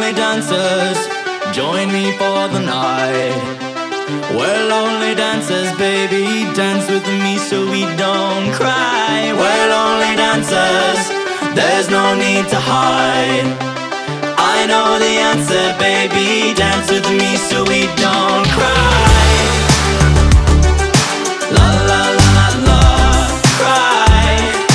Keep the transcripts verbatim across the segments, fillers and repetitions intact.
lonely dancers, join me for the night. We're lonely dancers, baby, dance with me so we don't cry. We're lonely dancers, there's no need to hide. I know the answer, baby, dance with me so we don't cry. La la la la la, cry.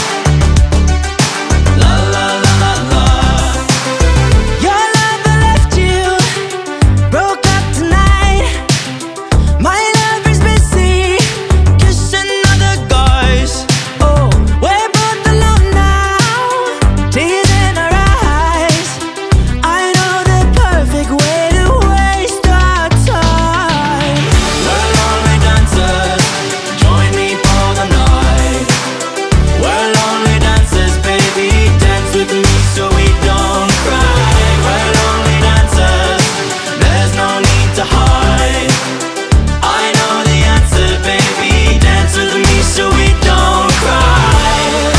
La la la la la. Your lover left you, broke up tonight. My lover's busy kissing other guys. Oh, we're both alone now, tears in our eyes. I know the perfect way to waste our time. We're lonely dancers, join me for the night. We're lonely dancers, baby, dance with me so we don't cry. We're lonely dancers, there's no need to hide. I know the answer, baby, dance with me so we don't cry.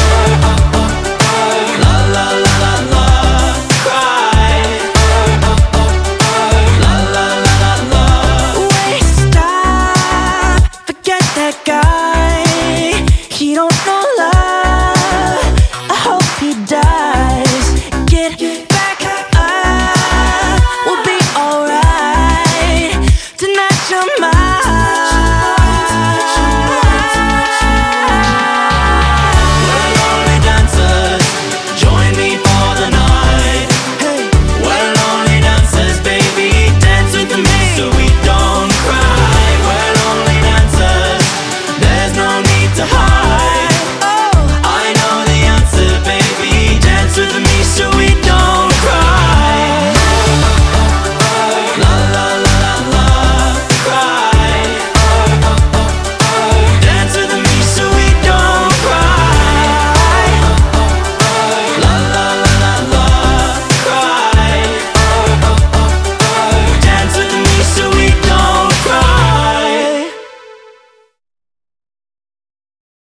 La la la la la, cry. La la la la la. Wait, stop, forget that guy. He don't know